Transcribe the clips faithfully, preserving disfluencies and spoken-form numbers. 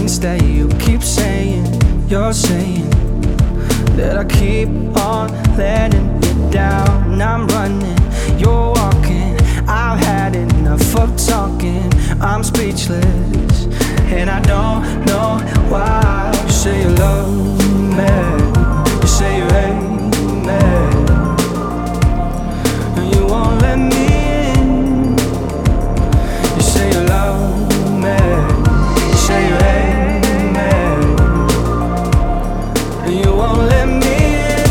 things that you keep saying. You're saying that I keep on letting you down. I'm running, you're walking. I've had enough of talking. I'm speechless, and I don't know why. You say you love me, you say you hate me, and you won't let me in. You say you love me, you say you hate me, and you won't let me in.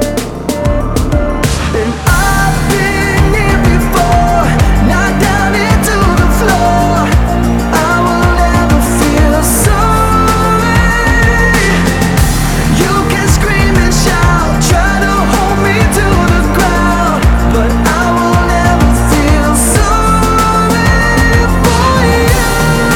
And I've been here before, knocked down into the floor. I will never feel sorry. You can scream and shout, try to hold me to the ground, but I will never feel sorry for you.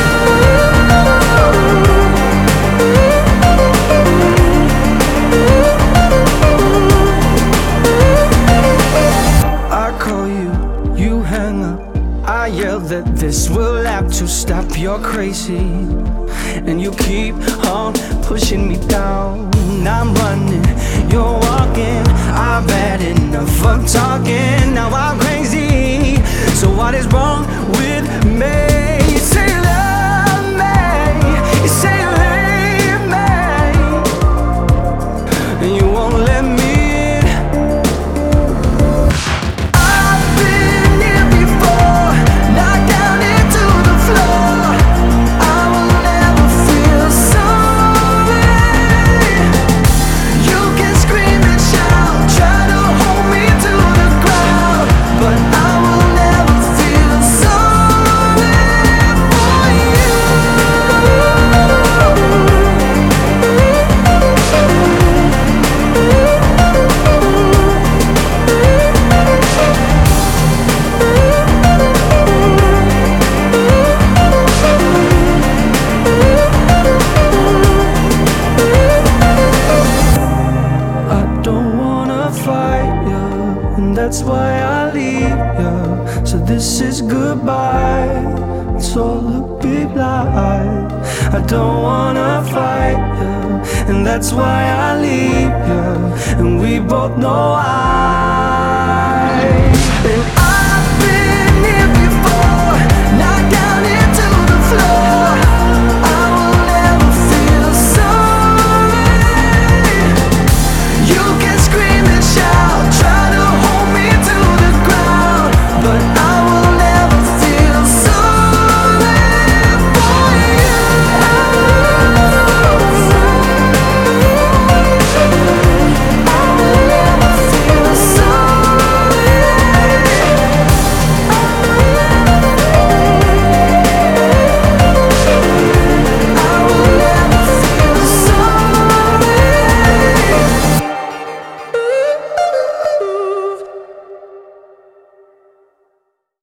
I call you, you hang up. I yell that this will have to stop. You're crazy, and you keep on pushing me down. I'm running, you're walking. I've had enough of talking. Now I'm crazy. So what is wrong with me? You say you love me, you say you hate me, and you won't let me in. I've been here before, knocked down into the floor. I will never feel sorry. You can scream and shout, try to hold me to the ground, but I will never feel sorry for you. I don't wanna fight you, and that's why I leave you. So this is goodbye, it's all a big lie. I don't wanna fight you, and that's why I leave you, and we both know why.